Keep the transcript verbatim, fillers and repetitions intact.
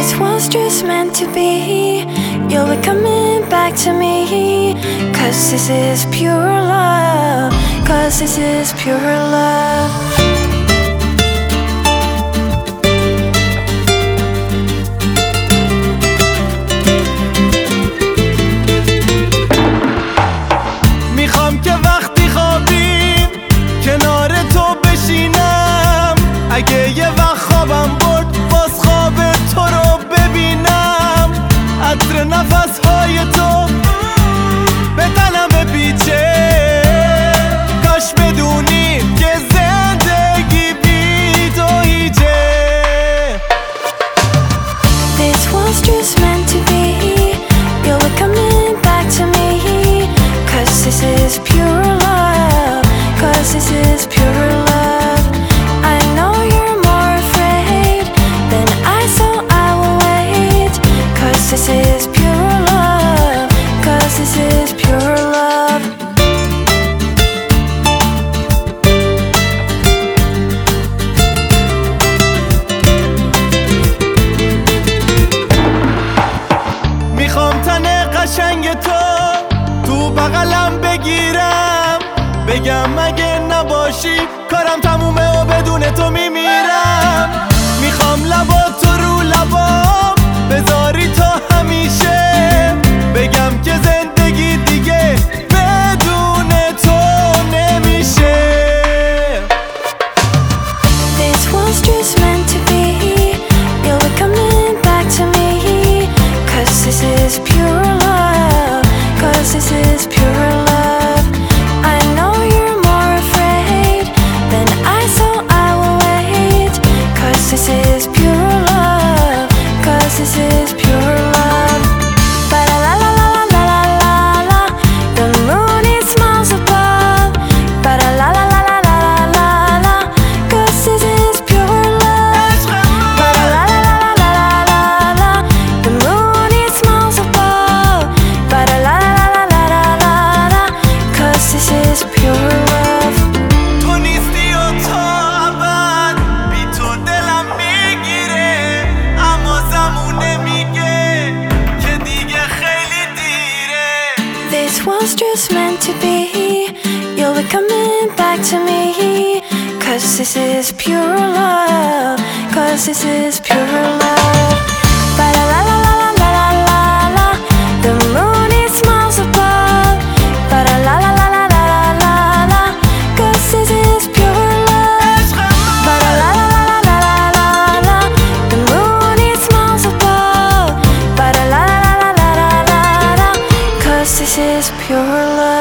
This was just meant to be. You'll be coming back to me. Cause this is pure love. Cause this is pure love. میخوام که وقتی خوابیم کنار تو بشینم. اگه یه وقت خوابم برد باز خواب تو رو ببینم. عطر نفسهای تو به تنم بپیچه. کاش بدونی که زندگی بی تو هیچه. This was just meant to be. You'll be coming back to me. Cause this is pure love. Cause this is pure love. I know you're more afraid than I, so I will wait. Cause this is pure love. Cause this is pure love. میخوام تن قشنگ تو تو بغلم بگیرم. بگم اگه نباشی کارم تمومه و بدون تو میمیرم. میخوام لبا تو رو لبام بذاری تا همیشه. بگم که زندگی دیگه بدون تو نمیشه. This was just meant to be. You'll be coming back to me. Cause this is pure love. Cause this is pure love. I know you're more afraid than I, so I will wait. Cause this is pure love. Cause this is pure love. Ba la la la la la la la la. The moon it smiles above. Ba la la la la la la la la. Cause this is pure love. Ba la la la la la la la la. The moon it smiles above. Ba la la la la la la la la. Cause this is pure love. تو نیستی و تا ابد بی تو دلم میگیره. اما زمونه میگه که دیگه خیلی دیره. This was just meant to be. You'll be coming back to me. Cause this is pure love. Cause this is pure love. Ba la la la la la la la la. The moon it smiles above. Ba la la la la la la la la. Cause this is pure love. Ba la la la la la la la la. The moon it smiles above. Ba la la la la la la la. Cause this is pure love.